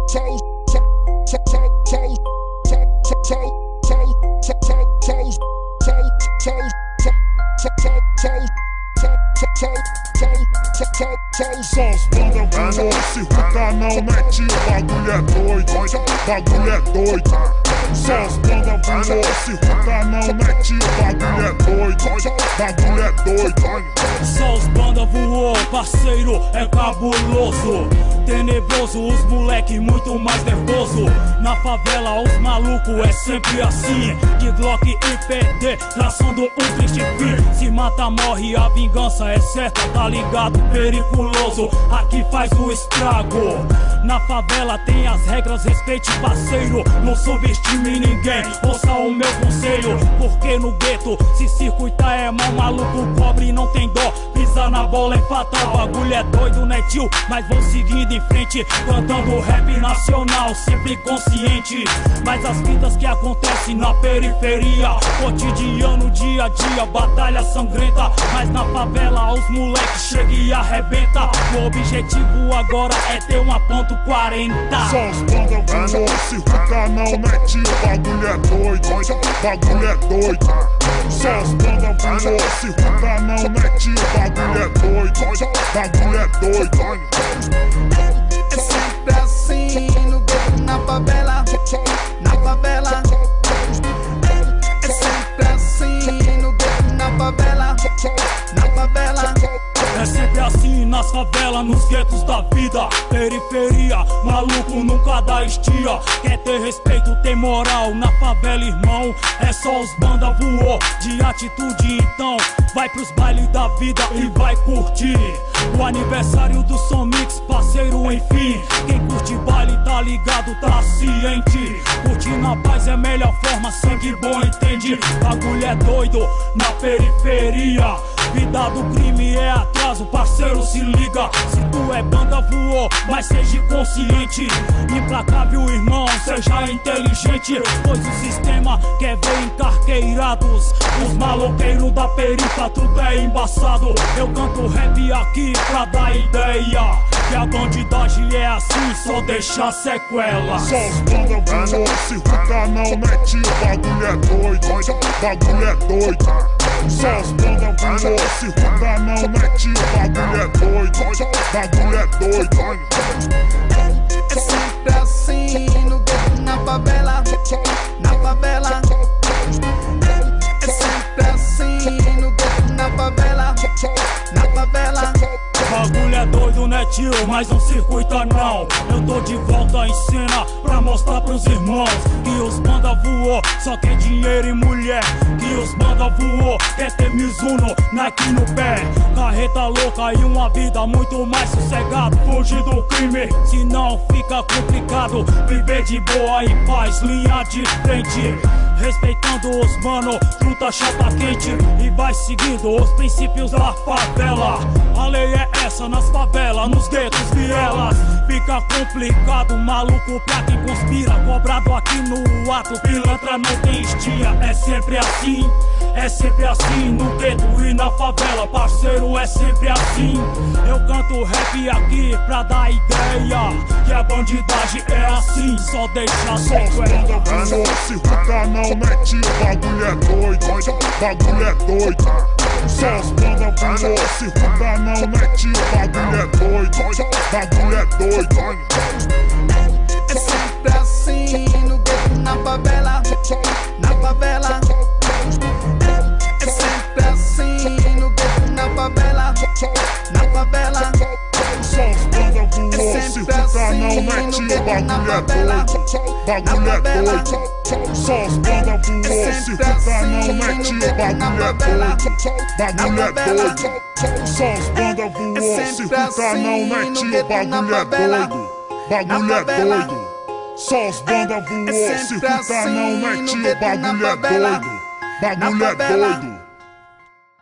Só os banda voou, se o canal mete, o bagulho é doido, bagulho é doido. Só os banda voou, se o canal mete, o bagulho é doido, bagulho é doido. Só os banda voou, parceiro, é cabuloso, tenebroso, os moleque muito mais nervoso. Na favela os malucos é sempre assim, de Glock e PD, traçando um triste fim. Se mata morre, a vingança é certa, tá ligado? Periculoso, aqui faz o estrago. Na favela tem as regras, respeite parceiro, não subestime ninguém, ouça o meu conselho. Porque no gueto, se circuitar é mal, maluco pobre não tem dó, pisa na bola é fatal. Bagulho é doido, né tio? Mas vou seguindo em frente, cantando rap nacional, sempre consciente. Mas as vidas que acontecem na periferia, cotidiano, dia a dia, batalha sangrenta. Mas na favela os moleques chegam e arrebenta. O objetivo agora é ter uma ponto 40. Só os banda voou, se o canal mete, o bagulho é doido, bagulho é doido. Só os banda voou, se o canal mete, o bagulho é doido, bagulho é doido. É sempre assim, no gueto, na favela, na favela. É sempre assim, no gueto, na favela, na favela. É sempre assim nas favelas, nos guetos da vida. Periferia, maluco nunca dá estia. Quer ter respeito, ter moral na favela, irmão. É só os banda voou, de atitude então. Vai pros bailes da vida e vai curtir o aniversário do Som Mix, parceiro, enfim. Quem curte baile tá ligado, tá ciente. Curtir na paz é a melhor forma, sangue bom, entende? Bagulho é doido na periferia. Vida do crime é atraso, parceiro, se liga. Se tu é banda voou, mas seja consciente. Implacável, irmão, seja inteligente. Pois o sistema quer ver encarqueirados. Os maloqueiros da perifa, tudo é embaçado. Eu canto rap aqui pra dar ideia que a bandidagem é assim, só deixa sequela. Só os banda voou, se o canal mete, o bagulho é doido, bagulho é doido. Só os banda voou, se o canal mete, o bagulho é doido, bagulho é doido. É sempre assim, no gueto, na favela, na favela. É sempre assim, no gueto, na favela, na favela. Bagulho é doido, né tio? Mas não circuita não. Eu tô de volta em cena pra mostrar pros irmãos que os banda voou, só quer dinheiro e mulher. Que os banda voou, quer ter Mizuno, Nike no pé, carreta louca e uma vida muito mais sossegada. Fugir do crime, senão fica complicado. Viver de boa em paz, linha de frente, respeitando os mano, fruta chapa quente. E vai seguindo os princípios da favela. A lei é essa nas favelas, nos guetos, vielas. Fica complicado, maluco pra quem conspira. Cobrado aqui no ato, pilantra não tem estia. É sempre assim, é sempre assim no gueto e na favela, parceiro, é sempre assim. Eu canto rap aqui pra dar ideia que a bandidagem é assim, só deixa sequela. Se o canal mete, o bagulho é doido, bagulho é doido. Só os banda voou, se o canal mete, o bagulho é doido, bagulho é doido. É sempre assim, no gueto, na favela, na favela. É sempre assim, no gueto, na favela, na favela. Só os banda voou, se o canal mete, o bagulho é doido, bagulho é doido. Só os banda voou, se o canal mete, o bagulho é doido, bagulho é doido. Só os banda voou, se o canal mete, o bagulho é doido, bagulho é doido. Só os banda voou, se o canal mete, o bagulho é doido, bagulho é doido.